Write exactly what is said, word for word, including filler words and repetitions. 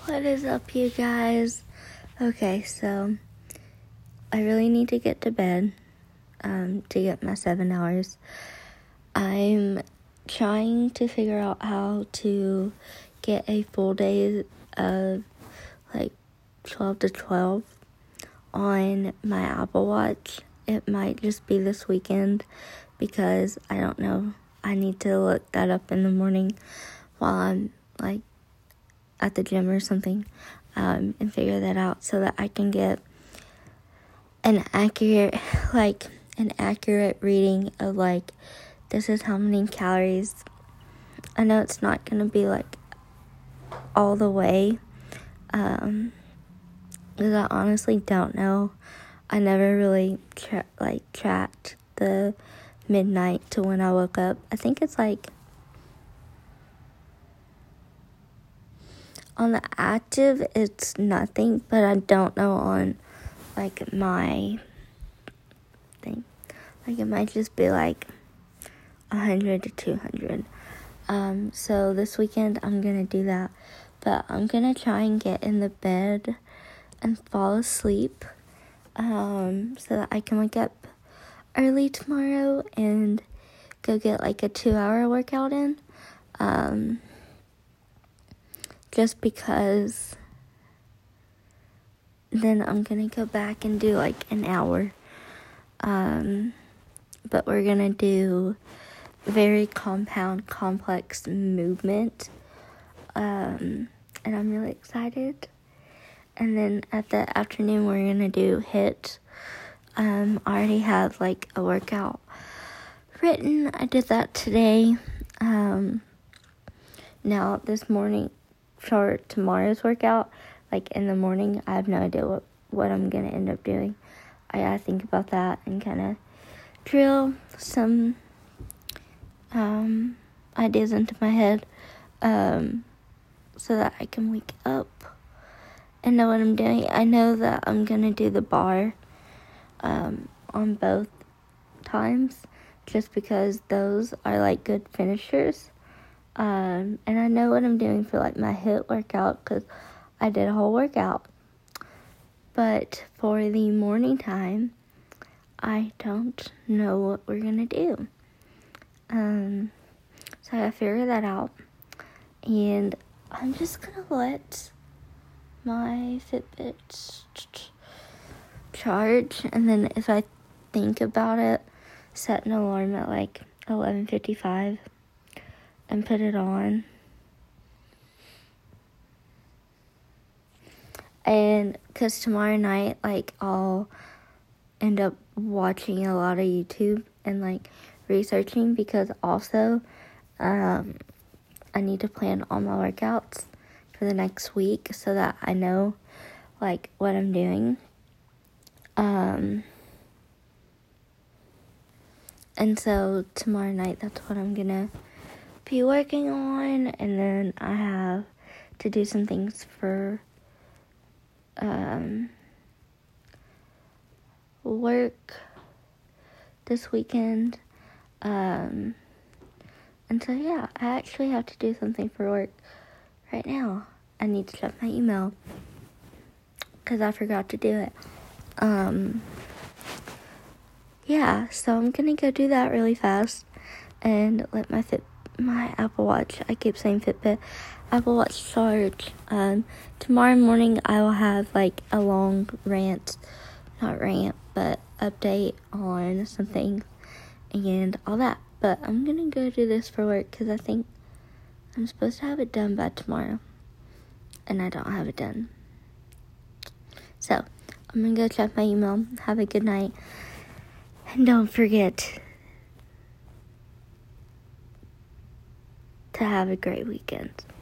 What is up, you guys? Okay, so I really need to get to bed um, to get my seven hours. I'm trying to figure out how to get a full day of like twelve to twelve on my Apple Watch. It might just be this weekend because I don't know. I need to look that up in the morning while I'm like at the gym or something um, and figure that out so that I can get an accurate like an accurate reading of like this is how many calories. I know it's not gonna be like all the way um because I honestly don't know. I never really tra- like tracked the midnight to when I woke up. I think it's like on the active, it's nothing, but I don't know on, like, my thing. Like, it might just be, like, one hundred to two hundred. Um, so this weekend, I'm gonna do that. But I'm gonna try and get in the bed and fall asleep, um, so that I can wake up early tomorrow and go get, like, a two-hour workout in. Um... Just because then I'm going to go back and do like an hour. Um, but we're going to do very compound, complex movement. Um, and I'm really excited. And then at the afternoon, we're going to do HIIT. Um, I already have like a workout written. I did that today. Um, now this morning, for tomorrow's workout, like in the morning, I have no idea what, what I'm going to end up doing. I gotta think about that and kind of drill some um, ideas into my head um, so that I can wake up and know what I'm doing. I know that I'm going to do the bar um, on both times just because those are like good finishers. Um, and I know what I'm doing for, like, my HIIT workout because I did a whole workout. But for the morning time, I don't know what we're going to do. Um, so I gotta figure that out. And I'm just going to let my Fitbit charge. And then if I think about it, set an alarm at, like, eleven fifty-five. And put it on. And because tomorrow night, like, I'll end up watching a lot of YouTube and, like, researching because also um, I need to plan all my workouts for the next week so that I know, like, what I'm doing. Um, and so tomorrow night, that's what I'm gonna be working on, and then I have to do some things for um, work this weekend, um, and so yeah, I actually have to do something for work right now. I need to check my email because I forgot to do it. Um, yeah, so I'm gonna go do that really fast and let my fit. My Apple Watch, I keep saying Fitbit, Apple Watch charge. Um, tomorrow morning I will have like a long rant, not rant, but update on something and all that. But I'm gonna go do this for work because I think I'm supposed to have it done by tomorrow, and I don't have it done. So I'm gonna go check my email. Have a good night, and don't forget to have a great weekend.